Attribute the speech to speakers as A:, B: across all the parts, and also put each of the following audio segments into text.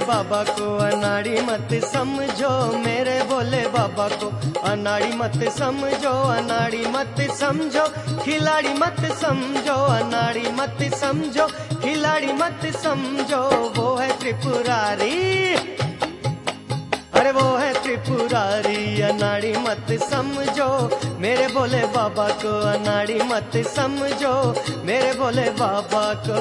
A: बाबा को अनाड़ी मत समझो, मेरे भोले बाबा को अनाड़ी मत समझो, अनाड़ी मत समझो, खिलाड़ी मत समझो, अनाड़ी मत समझो, खिलाड़ी मत समझो। वो है त्रिपुरारी, अरे वो है त्रिपुरारी, अनाड़ी मत समझो, मेरे भोले बाबा को अनाड़ी मत समझो, मेरे भोले बाबा को।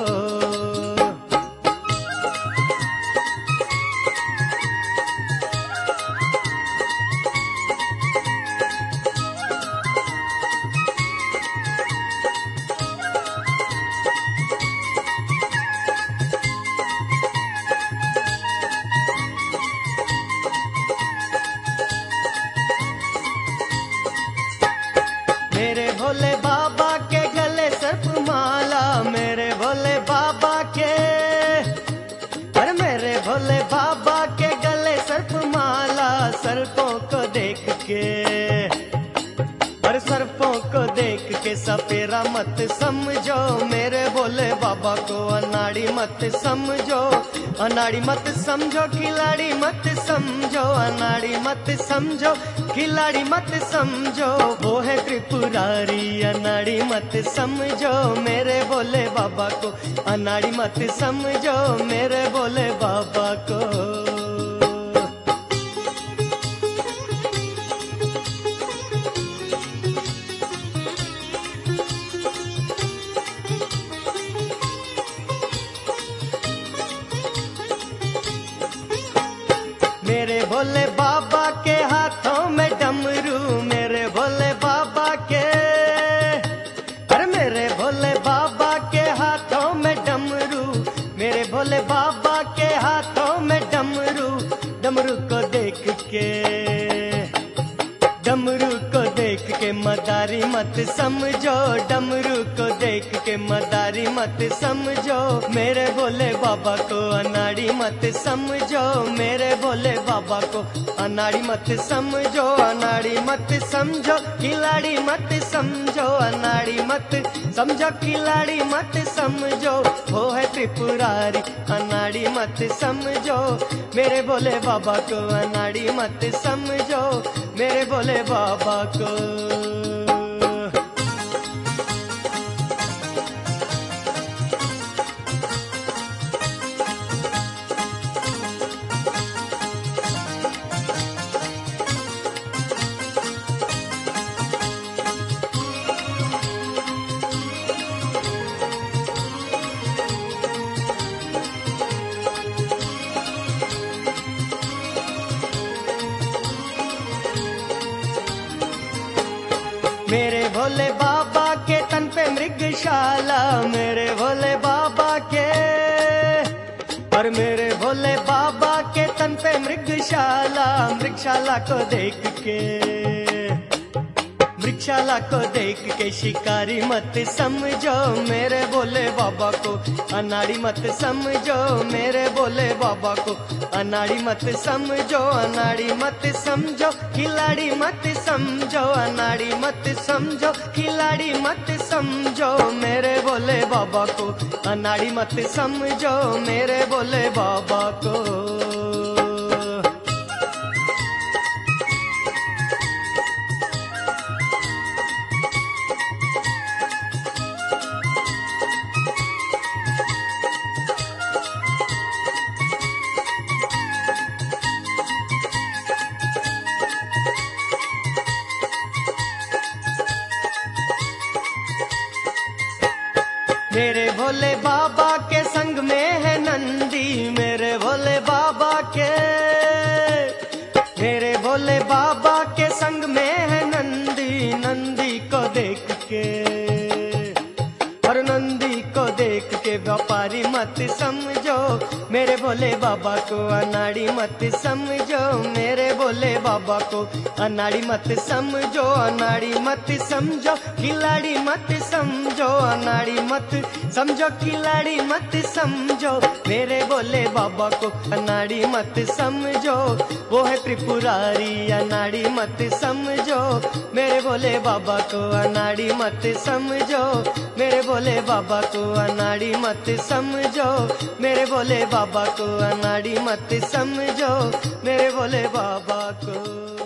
A: मेरे भोले बाबा के गले सर्प माला, मेरे भोले बाबा के, अरे मेरे भोले बाबा के गले सर्प माला, सर्पों को देख के, अरे सर्पों को देख के सपेरा मत समझो, मेरे भोले बाबा को अनाड़ी मत समझो, अनाड़ी मत समझो, खिलाड़ी मत समझो, अनाड़ी मत समझो, खिलाड़ी मत समझो। वो है त्रिपुरारी, अनाड़ी मत समझो, मेरे भोले बाबा को अनाड़ी मत समझो, मेरे भोले बाबा को। मेरे भोले बाबा के हाथों में डमरू, मेरे भोले बाबा के, अरे मेरे भोले बाबा के हाथों में डमरू, मेरे भोले बाबा के हाथों में डमरू, डमरू को देख के, डमरू को देख के मदारी मत समझो, डमरू को देख के मदारी मत समझो, मेरे भोले बाबा को अनाड़ी मत समझो, मेरे भोले बाबा को अनाड़ी मत समझो, अनाड़ी मत समझो, खिलाड़ी मत समझो, अनाड़ी मत समझो, खिलाड़ी मत समझो। वो है त्रिपुरारी, अनाड़ी मत समझो, मेरे भोले बाबा को अनाड़ी मत समझो, मेरे भोले बाबा को। मेरे भोले बाबा के तन पे मृगशाला, मेरे भोले बाबा के, और मेरे भोले बाबा के तन पे मृगशाला, मृगशाला को देख के, मृगशाला को देख के शिकारी मत समझो, मेरे भोले बाबा को अनाड़ी मत समझो, मेरे भोले बाबा को अनाड़ी मत समझो, अनाड़ी मत समझो, खिलाड़ी मत समझो, अनाड़ी मत समझो, खिलाड़ी मत समझो, मेरे भोले बाबा को अनाड़ी मत समझो, मेरे भोले बाबा को। मेरे भोले बाबा के संग में है नंदी, मेरे भोले बाबा के, मेरे भोले बाबा के संग में है नंदी, नंदी को देख के, और नंदी को देख के व्यापारी मत समझो, मेरे भोले बाबा को अनाड़ी मत समझो, मेरे भोले बाबा को अनाड़ी मत समझो, अनाड़ी मत समझो, खिलाड़ी मत समझो, अनाड़ी मत समझो, खिलाड़ी मत समझो, मेरे भोले बाबा को अनाड़ी मत समझो। वो है त्रिपुरारी, अनाड़ी मत समझो, मेरे भोले बाबा को अनाड़ी मत समझो, मेरे भोले बाबा को अनाड़ी मत समझो, मेरे भोले बाबा को अनाड़ी मत समझो, मेरे भोले बाबा को।